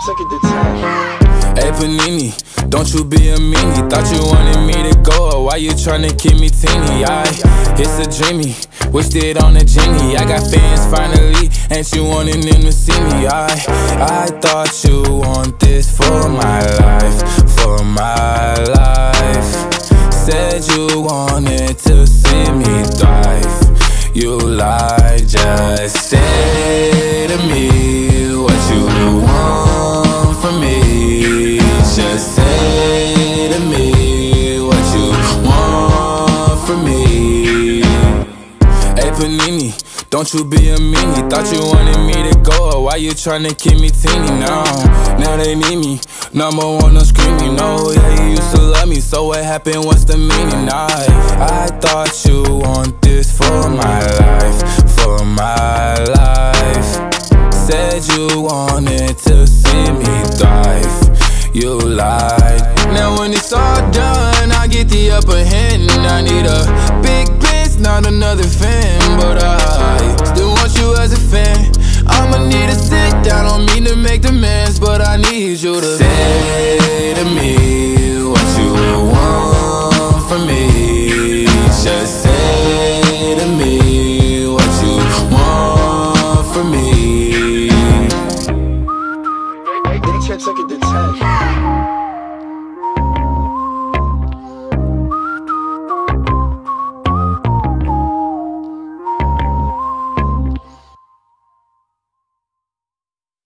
took it to 10. Hey Panini, don't you be a meanie. Thought you wanted me to go, or why you tryna keep me teeny? It's a dreamy, wished it on a genie. I got fans finally, ain't you wanting them to see me? I thought you want this for my life, for my life. Said you wanted to see me thrive. You lied, just say to me what you want from me. Just say to me what you want from me. Hey Panini, don't you be a meanie. Thought you wanted me to go, or why you tryna keep me teeny? Now they need me, number one on screen, you know. Yeah, you used to love me, so what happened, what's the meaning? I thought you want this for my life, for my life. Said you wanted to see me thrive. You lied. Now when it's all done, I get the upper hand. I need a big bitch, not another fan. But I still want you as a fan. I'ma need to sit down, don't mean to make demands, but I need you to say to me what you want from me. Just say to me what you want from me. They took it to 10.